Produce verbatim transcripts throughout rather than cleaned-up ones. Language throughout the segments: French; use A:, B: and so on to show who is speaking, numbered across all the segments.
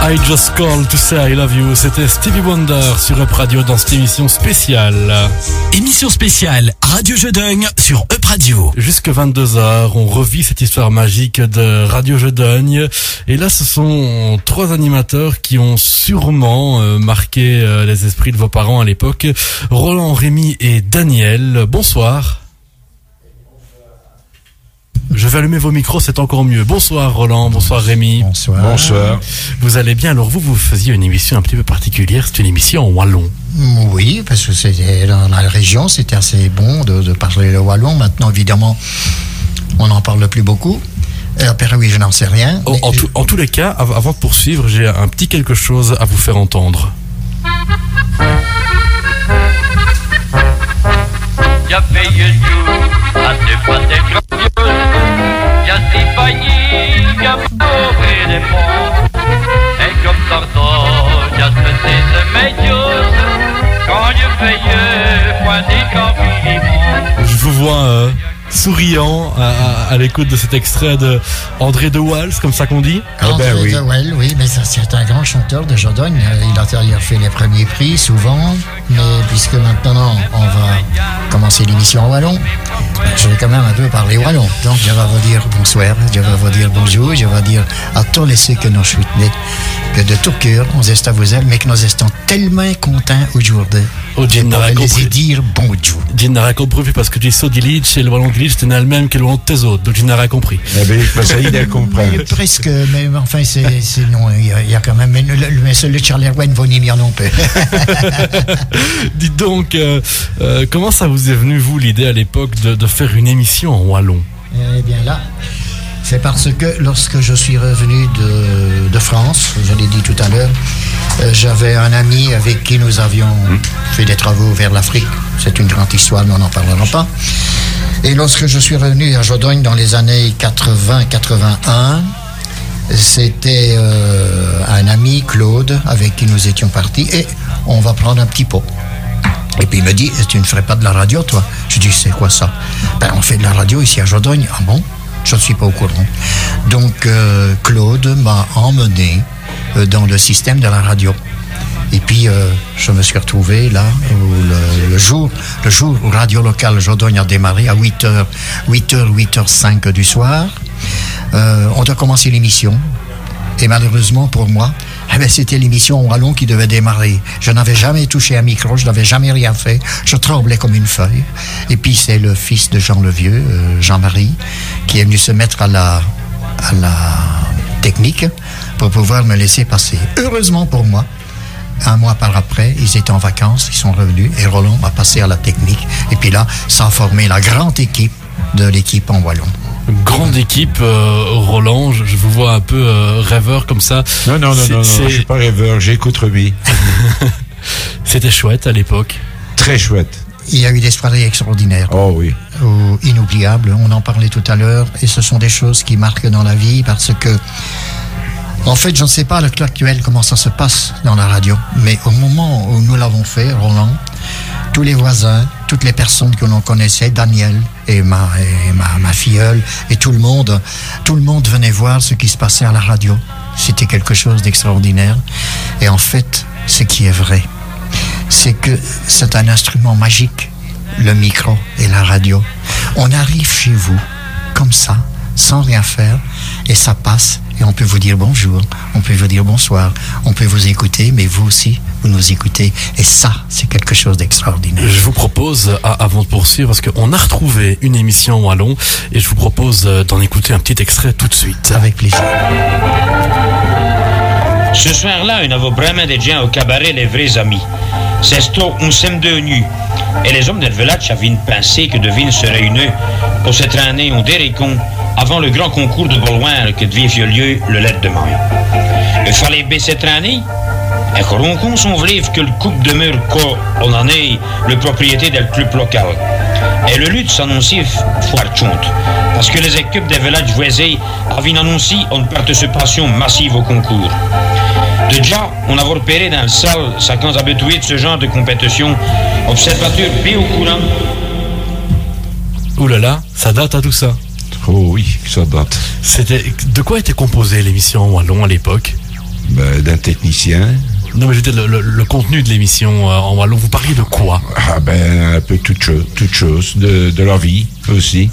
A: I Just Called to Say I Love You, c'était Stevie Wonder sur Up Radio dans cette émission spéciale.
B: Émission spéciale Radio Jodogne sur Up Radio.
A: Jusque vingt-deux heures, on revit cette histoire magique de Radio Jodogne. Et là, ce sont trois animateurs qui ont sûrement euh, marqué euh, les esprits de vos parents à l'époque. Roland, Rémi et Daniel, bonsoir. Je vais allumer vos micros, c'est encore mieux. Bonsoir Roland, bonsoir Rémi.
C: Bonsoir.
D: Bonsoir.
A: Vous allez bien? Alors vous, vous faisiez une émission un petit peu particulière, c'est une émission en wallon.
C: Oui, parce que c'était dans la région, c'était assez bon de, de parler le wallon. Maintenant, évidemment, on n'en parle plus beaucoup. Euh, après, oui, je n'en sais rien.
A: En, en, tout, en tous les cas, av- avant de poursuivre, j'ai un petit quelque chose à vous faire entendre.
E: Jag vejer ju att det fattar grådjur. Jag slipper giga på bredemont. Et comme tantôt, jag spécise mes just. Quand je veille, point des compliments.
A: Je vous vois euh, souriant à, à, à l'écoute de cet extrait de André de Wals, comme ça qu'on dit.
D: Eh ben oui.
C: De Well, oui, mais ça, c'est un grand chanteur de Jodogne. Il a, il a fait les premiers prix souvent, mais puisque maintenant on va commencer l'émission en wallon, je vais quand même un peu parler wallon. Donc je vais vous dire bonsoir, je vais vous dire bonjour, je vais dire à tous les ceux que nous soutenons que de tout cœur, on est à vous aimer, mais que nous estons tellement contents aujourd'hui
A: Oh, Jim
C: de
A: n'aurait
C: les
A: compris.
C: dire bonjour.
A: Jim n'a rien compris parce que tu sais de Lich et le wallon de Lich, c'est le même que le wallon de tes autres. Donc Jim n'a rien compris.
D: Eh bien, ça y est, elle comprend.
C: Mais presque, mais enfin, c'est, c'est non, il y, a, il y a quand même, mais le, le, le Charlie Erwan va n'y bien non plus.
A: Dites donc, euh, euh, comment ça vous est venu, vous, l'idée à l'époque de, de faire une émission en wallon?
C: Eh bien là, c'est parce que lorsque je suis revenu de, de France, je l'ai dit tout à l'heure, euh, j'avais un ami avec qui nous avions mmh. fait des travaux vers l'Afrique. C'est une grande histoire, mais on n'en parlera pas. Et lorsque je suis revenu à Jodogne dans les années quatre-vingts quatre-vingt-un, c'était euh, un ami, Claude, avec qui nous étions partis, et on va prendre un petit pot. Et puis il me dit, tu ne ferais pas de la radio, toi? Je dis, c'est quoi ça? Ben, on fait de la radio ici à Jodogne. Ah bon? Je ne suis pas au courant. Donc euh, Claude m'a emmené euh, dans le système de la radio. Et puis euh, je me suis retrouvé là où le, le jour le jour où Radio Locale Jodogne a démarré à huit heures, huit heures, huit heures cinq du soir. Euh, on doit commencer l'émission. Et malheureusement pour moi, eh ben, c'était l'émission en wallon qui devait démarrer. Je n'avais jamais touché un micro, je n'avais jamais rien fait. Je tremblais comme une feuille. Et puis c'est le fils de Jean le Vieux, euh, Jean-Marie, qui est venu se mettre à la, à la technique pour pouvoir me laisser passer. Heureusement pour moi, un mois par après, ils étaient en vacances, ils sont revenus et Roland a passé à la technique. Et puis là, ça a formé la grande équipe de l'équipe en wallon.
A: Grande équipe, euh, Roland, je, je vous vois un peu euh, rêveur comme ça.
D: Non, non, non,
A: C'est-
D: non, non,
A: c'est-
D: je suis pas rêveur, j'écoute Rémi.
A: C'était chouette à l'époque.
D: Très chouette.
C: Il y a eu des soirées extraordinaires.
D: Oh oui.
C: Ou inoubliables, on en parlait tout à l'heure, et ce sont des choses qui marquent dans la vie parce que, en fait, je ne sais pas à l'heure actuelle comment ça se passe dans la radio, mais au moment où nous l'avons fait, Roland, tous les voisins, toutes les personnes que l'on connaissait, Daniel et ma, et ma, ma filleule, et tout le monde, tout le monde venait voir ce qui se passait à la radio. C'était quelque chose d'extraordinaire. Et en fait, ce qui est vrai, c'est que c'est un instrument magique, le micro et la radio. On arrive chez vous, comme ça, sans rien faire, et ça passe, et on peut vous dire bonjour, on peut vous dire bonsoir, on peut vous écouter, mais vous aussi, vous nous écoutez, et ça, c'est quelque chose d'extraordinaire.
A: Je vous propose, à- avant de poursuivre, parce qu'on a retrouvé une émission en wallon, et je vous propose euh, d'en écouter un petit extrait tout de suite.
C: Avec plaisir.
F: Ce soir-là, on avait vraiment des gens au cabaret, les vrais amis. C'est ce on s'aime de nu. Et les hommes del village avaient une pensée que devine se réunir pour cette année en dérécon avant le grand concours de Bolloin que devait avoir lieu le lendemain. Il fallait baisser cette année. Et qu'on son vlive que le couple demeure qu'on en est le propriété del club local. Et le lutte s'annonçait fort chonte, parce que les équipes des villages voisins avaient annoncé une participation massive au concours. Déjà, on a repéré dans le salle, ça quand habitué de ce genre de compétition, observateur bien au courant.
A: Ouh là là, ça date à tout ça.
D: Oh oui, ça date.
A: C'était, de quoi était composée l'émission en wallon à l'époque?
D: Ben, d'un technicien.
A: Non, mais je veux dire, le, le, le contenu de l'émission euh, en wallon, vous parliez de quoi?
D: Ah ben, un peu toute chose, toute chose de, de leur vie aussi.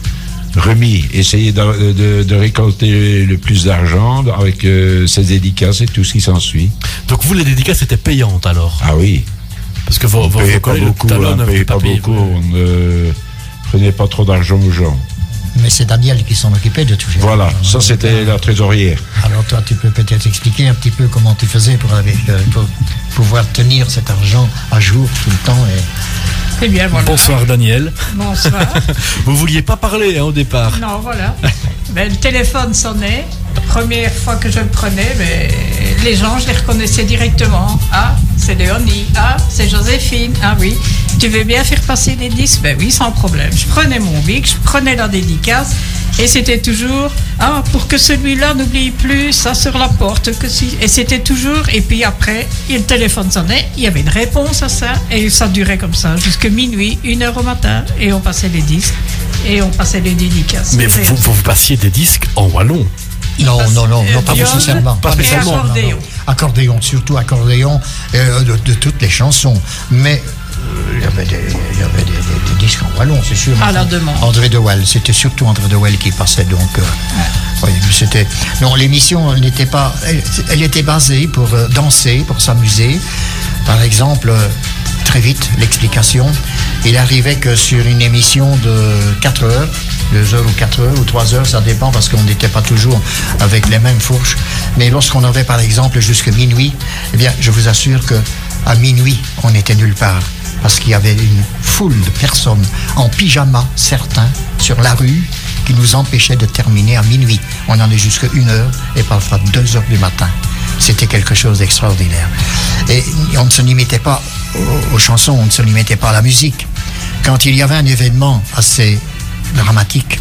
D: Remis, essayer de, de, de récolter le plus d'argent avec euh, ses dédicaces et tout ce qui s'ensuit.
A: Donc vous, les dédicaces étaient payantes alors?
D: Ah oui.
A: Parce que vos,
D: On
A: vos,
D: payait
A: vos
D: pas
A: collègues
D: beaucoup,
A: tout à l'heure
D: on
A: ne
D: payait
A: voulaient
D: pas
A: pas payer.
D: beaucoup, on ne prenait pas trop d'argent aux gens.
C: Mais c'est Daniel qui s'en occupait de tout ça.
D: Voilà, ça c'était la trésorière.
C: Alors toi, tu peux peut-être expliquer un petit peu comment tu faisais pour, avec, euh, pour pouvoir tenir cet argent à jour tout le temps. Et...
G: Eh bien, voilà.
A: Bonsoir Daniel.
G: Bonsoir.
A: Vous vouliez pas parler hein, au départ?
G: Non, voilà. Ben, le téléphone sonnait. La première fois que je le prenais, ben, les gens, je les reconnaissais directement. Ah, c'est Léonie. Ah, c'est Joséphine. Ah oui. Tu veux bien faire passer des disques? Ben oui, sans problème. Je prenais mon bic, je prenais la dédicace. Et c'était toujours, ah, pour que celui-là n'oublie plus ça sur la porte. Que si... Et c'était toujours, et puis après, le téléphone sonnait, il y avait une réponse à ça, et ça durait comme ça, jusqu'à minuit, une heure au matin, et on passait les disques, et on passait les dédicaces.
A: Mais vous, vous, vous passiez des disques en wallon?
C: Non,
G: passe,
C: non, non,
G: euh,
C: non, pas
G: viol
C: nécessairement.
A: Pas
C: Pas
G: et
C: nécessairement.
G: accordéon.
C: non, non. Accordéon, surtout accordéon, euh, de, de toutes les chansons. Mais euh, il y avait, des, il y avait des, des, des disques en wallon, c'est sûr.
G: À la demande.
C: André De Waal, c'était surtout André De Waal qui passait, donc. Euh, oui, c'était. Non, l'émission, elle n'était pas. Elle, elle était basée pour euh, danser, pour s'amuser. Par exemple, euh, très vite, l'explication. Il arrivait que sur une émission de quatre heures, deux heures ou quatre heures ou trois heures, ça dépend parce qu'on n'était pas toujours avec les mêmes fourches. Mais lorsqu'on avait par exemple jusqu'à minuit, eh bien, je vous assure que à minuit, on n'était nulle part. Parce qu'il y avait une foule de personnes en pyjama, certains, sur la rue, qui nous empêchaient de terminer à minuit. On en est jusqu'à une heure et parfois deux heures du matin. C'était quelque chose d'extraordinaire. Et on ne se limitait pas aux, aux chansons, on ne se limitait pas à la musique. Quand il y avait un événement assez dramatique,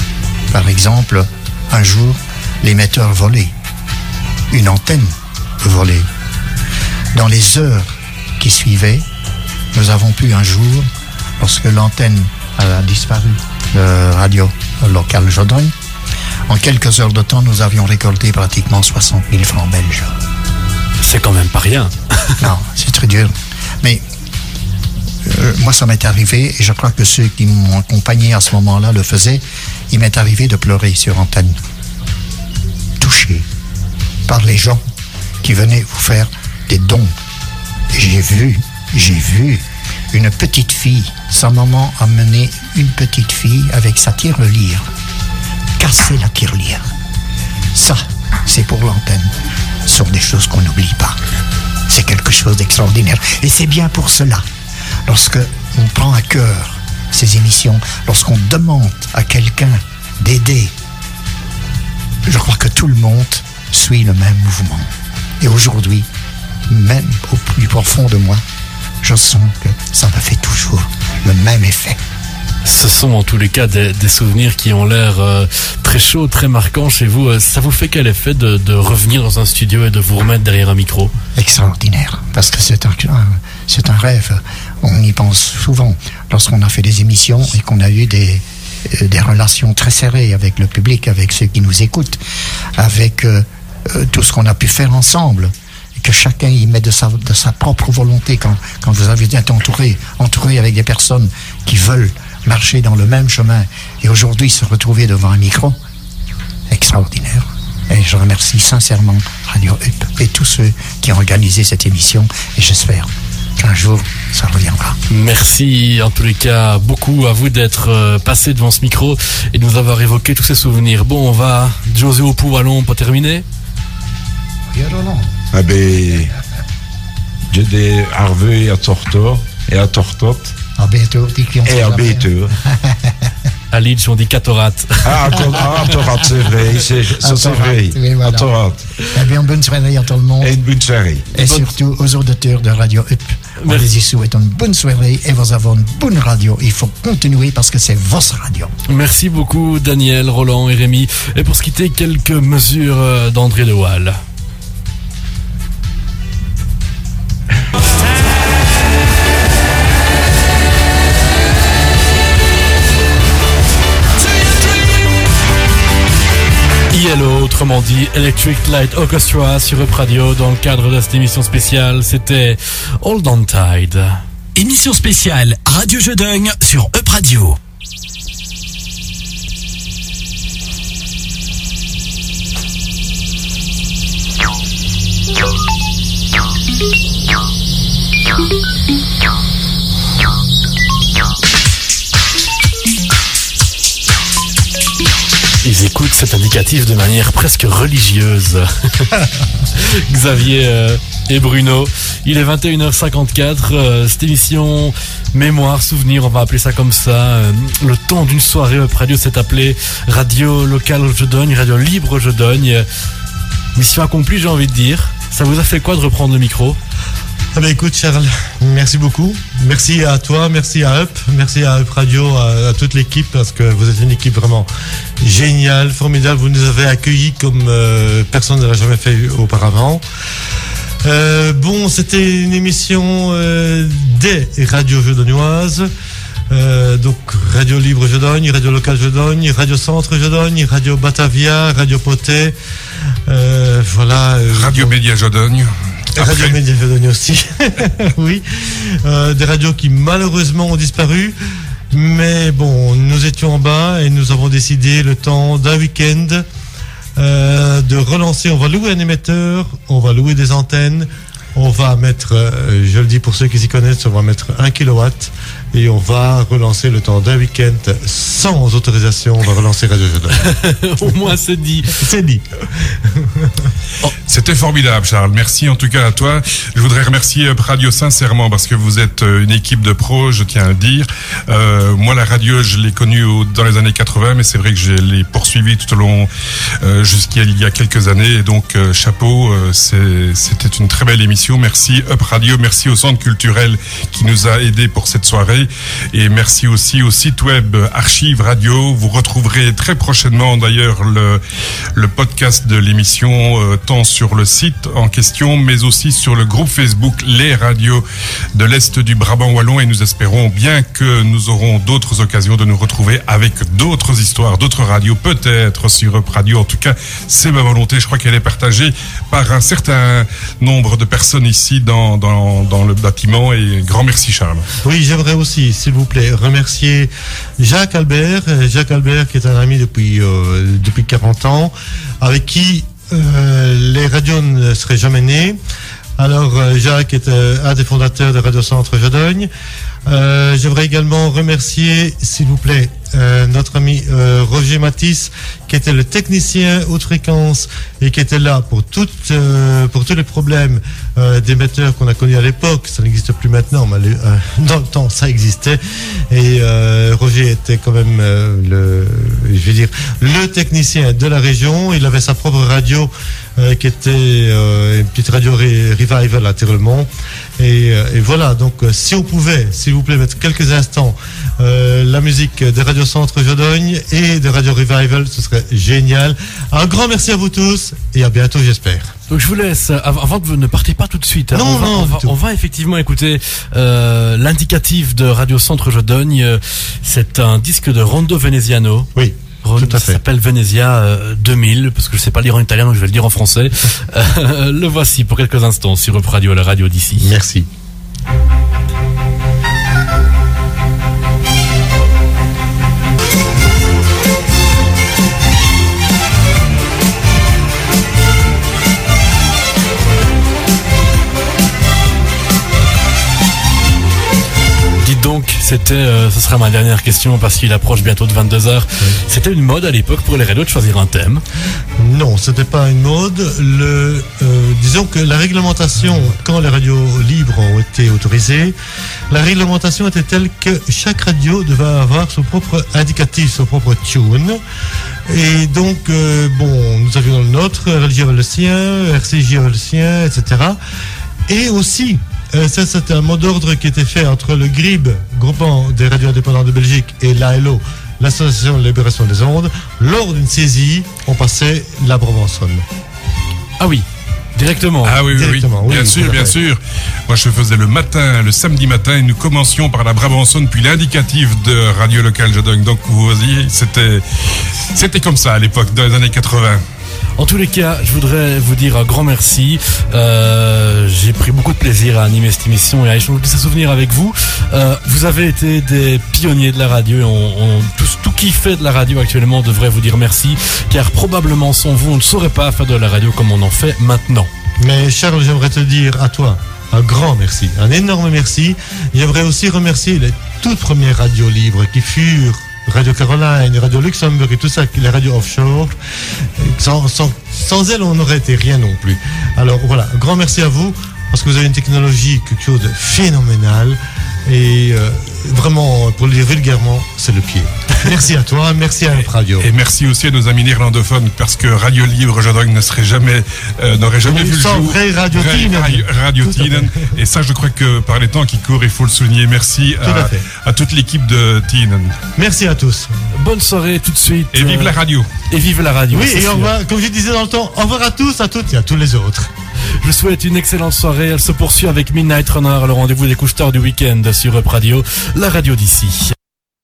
C: par exemple, un jour, l'émetteur volait, une antenne volée. Dans les heures qui suivaient, nous avons pu un jour, lorsque l'antenne a disparu de radio locale Jodogne, en quelques heures de temps, nous avions récolté pratiquement soixante mille francs belges.
A: C'est quand même pas rien.
C: Non, c'est très dur. Mais euh, moi, ça m'est arrivé, et je crois que ceux qui m'ont accompagné à ce moment-là le faisaient, il m'est arrivé de pleurer sur antenne, touché par les gens qui venaient vous faire des dons. Et j'ai vu, j'ai vu une petite fille, sa maman a mené une petite fille avec sa tirelire, casser la tirelire. Ça, c'est pour l'antenne. Ce sont des choses qu'on n'oublie pas. C'est quelque chose d'extraordinaire. Et c'est bien pour cela, lorsque on prend à cœur ces émissions, lorsqu'on demande à quelqu'un d'aider, je crois que tout le monde suit le même mouvement. Et aujourd'hui, même au plus profond de moi, je sens que ça me fait toujours le même effet.
A: Ce sont en tous les cas des, des souvenirs qui ont l'air euh, très chauds, très marquants chez vous. Euh, ça vous fait quel effet de, de revenir dans un studio et de vous remettre derrière un micro?
C: Extraordinaire, parce que c'est un, c'est un rêve. On y pense souvent lorsqu'on a fait des émissions et qu'on a eu des, des relations très serrées avec le public, avec ceux qui nous écoutent, avec euh, euh, tout ce qu'on a pu faire ensemble. Que chacun y met de sa, de sa propre volonté quand, quand vous avez été entouré, entouré avec des personnes qui veulent marcher dans le même chemin et aujourd'hui se retrouver devant un micro, extraordinaire. Et je remercie sincèrement Radio U P et tous ceux qui ont organisé cette émission et j'espère qu'un jour ça reviendra.
A: Merci en tous les cas beaucoup à vous d'être euh, passé devant ce micro et de nous avoir évoqué tous ces souvenirs. Bon, on va José au Pouallon pour terminer.
C: Oui, alors non.
D: Ah ben, j'ai des Harvey à Tortor et à Tortot
C: À bientôt.
D: et à Béteur.
A: À Lidge, on dit Catorat.
D: Ah, à Torrat, c'est vrai, c'est, ça c'est vrai.
C: Oui, voilà.
D: À Torrat.
C: Eh bien, bonne soirée à tout le monde.
D: Et une bonne soirée.
C: Et surtout aux auditeurs de Radio U P. On
A: Merci.
C: les y souhaite une bonne soirée et vous avez une bonne radio. Il faut continuer parce que c'est votre radio.
A: Merci beaucoup Daniel, Roland et Rémi. Et pour se quitter, quelques mesures euh, d'André De Waal. I L O, autrement dit Electric Light Orchestra sur Up Radio dans le cadre de cette émission spéciale. C'était Hold On Tight.
B: Émission spéciale Radio Jodogne sur Up Radio.
A: Ils écoutent cet indicatif de manière presque religieuse. Xavier euh, et Bruno, il est vingt et une heures cinquante-quatre, euh, cette émission Mémoire, Souvenir, on va appeler ça comme ça. Euh, le temps d'une soirée Up Radio s'est appelé Radio Locale Jodogne, Radio Libre Jodogne. Mission accomplie, j'ai envie de dire. Ça vous a fait quoi de reprendre le micro ?
H: Ah ben écoute Charles, merci beaucoup. Merci à toi, merci à Up, merci à Up Radio, à, à toute l'équipe, parce que vous êtes une équipe vraiment géniale, formidable. Vous nous avez accueillis comme euh, personne ne l'a jamais fait auparavant. Euh, bon, c'était une émission euh, des radios jodognoises. Euh, donc Radio Libre Jodogne, Radio Locale Jodogne, Radio Centre Jodogne, Radio Batavia, Radio Potet, euh, voilà. Euh,
I: Radio
H: bon,
I: Média Jodogne.
H: Radio
I: Après.
H: Média Jodogne aussi, oui. Euh, des radios qui malheureusement ont disparu, mais bon, nous étions en bas et nous avons décidé le temps d'un week-end euh, de relancer. On va louer un émetteur, on va louer des antennes. On va mettre, euh, je le dis pour ceux qui s'y connaissent, on va mettre un kilowatt et on va relancer le temps d'un week-end sans autorisation. On va relancer Radio Jodogne.
A: Au moins c'est dit.
H: C'est dit.
I: C'était formidable, Charles. Merci en tout cas à toi. Je voudrais remercier Up Radio sincèrement parce que vous êtes une équipe de pros, je tiens à le dire. Euh, moi, la radio, je l'ai connue au, dans les années quatre-vingts, mais c'est vrai que je l'ai poursuivie tout au long, euh, jusqu'à il y a quelques années. Et donc, euh, chapeau, euh, c'est, c'était une très belle émission. Merci Up Radio, merci au Centre culturel qui nous a aidés pour cette soirée. Et merci aussi au site web Archive Radio. Vous retrouverez très prochainement d'ailleurs le, le podcast de l'émission, euh, tant sur le site en question, mais aussi sur le groupe Facebook Les Radios de l'Est du Brabant Wallon. Et nous espérons bien que nous aurons d'autres occasions de nous retrouver avec d'autres histoires, d'autres radios, peut-être sur Up Radio. En tout cas, c'est ma volonté. Je crois qu'elle est partagée par un certain nombre de personnes ici dans, dans, dans le bâtiment. Et grand merci, Charles.
H: Oui, j'aimerais aussi, s'il vous plaît, remercier Jacques Albert. Jacques Albert qui est un ami depuis, euh, depuis quarante ans, avec qui euh, les radios ne seraient jamais nées. Alors, euh, Jacques est euh, un des fondateurs de Radio Centre Jodogne. Euh, j'aimerais également remercier, s'il vous plaît, euh, notre ami euh, Roger Matisse, qui était le technicien haute fréquence et qui était là pour toutes, euh, pour tous les problèmes euh, d'émetteurs qu'on a connus à l'époque. Ça n'existe plus maintenant, mais euh, dans le temps, ça existait. Et euh, Roger était quand même euh, le, je vais dire, le technicien de la région. Il avait sa propre radio euh, qui était euh, une petite radio ré- Revival à Tirlemont. Et, euh, et voilà. Donc, euh, si on pouvait, s'il vous plaît, mettre quelques instants euh, la musique de Radio Centre Jodogne et de Radio Revival, ce serait génial. Un grand merci à vous tous et à bientôt, j'espère.
A: Donc je vous laisse, avant de ne partez pas tout de suite. Hein,
H: Non,
A: on va,
H: non,
A: on, va,
H: du tout.
A: on va effectivement écouter euh, l'indicatif de Radio Centre Jodogne. C'est un disque de Rondo Veneziano.
H: Oui.
A: Rondo,
H: Tout à
A: ça
H: fait.
A: s'appelle Venezia euh, deux mille, parce que je sais pas lire en italien, donc je vais le dire en français. Euh, le voici pour quelques instants sur Up Radio, la radio d'ici.
H: Merci.
A: Dites donc, c'était, euh, ce sera ma dernière question parce qu'il approche bientôt de vingt-deux heures.
H: Oui.
A: C'était une mode à l'époque pour les radios de choisir un thème.
H: Non, c'était pas une mode. Le, euh, disons que la réglementation, quand les radios libres ont été autorisées, la réglementation était telle que chaque radio devait avoir son propre indicatif, son propre tune. Et donc, euh, bon, nous avions le nôtre, L J avait le sien, R C J avait le sien, et cetera. Et aussi, euh, ça c'était un mot d'ordre qui était fait entre le G R I B, groupement des radios indépendants de Belgique, et l'A L O, l'Association de libération des ondes. Lors d'une saisie, on passait la Brabançonne.
A: Ah oui, directement.
I: Ah oui, oui, oui,
H: Directement, oui,
I: bien
H: oui,
I: sûr,
H: tout à
I: bien
H: fait.
I: sûr. Moi, je faisais le matin, le samedi matin, et nous commencions par la Brabançonne, puis l'indicatif de Radio Locale Jodogne. Donc, vous voyez, c'était, c'était comme ça à l'époque, dans les années quatre-vingts.
A: En tous les cas, je voudrais vous dire un grand merci. Euh, j'ai pris beaucoup de plaisir à animer cette émission et à échanger de ces souvenirs avec vous. Euh, vous avez été des pionniers de la radio et on, on, tout, tout qui fait de la radio actuellement devrait vous dire merci, car probablement sans vous, on ne saurait pas faire de la radio comme on en fait maintenant.
H: Mais Charles, j'aimerais te dire à toi un grand merci, un énorme merci. J'aimerais aussi remercier les toutes premières radios libres qui furent Radio Caroline, Radio Luxembourg et tout ça, les radios offshore. Sans, sans, sans elles, on n'aurait été rien non plus. Alors voilà, un grand merci à vous, parce que vous avez une technologie, quelque chose de phénoménal. Et euh, vraiment, pour le dire vulgairement, c'est le pied. Merci à toi, merci à notre radio.
I: Et merci aussi à nos amis néerlandophones, parce que Radio Libre Jodong ne serait jamais, euh, n'aurait jamais vu le jour.
H: Vrai Radio Tienen.
I: Radio Tienen. Et ça, je crois que par les temps qui courent, il faut le souligner. Merci
H: Tout à, fait.
I: à toute l'équipe de Tienen.
H: Merci à tous.
A: Bonne soirée tout de suite.
I: Et vive la radio.
A: Et vive la radio.
H: Oui, et au revoir, comme je disais dans le temps, au revoir à tous, à toutes et à tous les autres.
A: Je souhaite une excellente soirée. Elle se poursuit avec Midnight Runner, le rendez-vous des couche-tard du week-end sur Up Radio, la radio d'ici.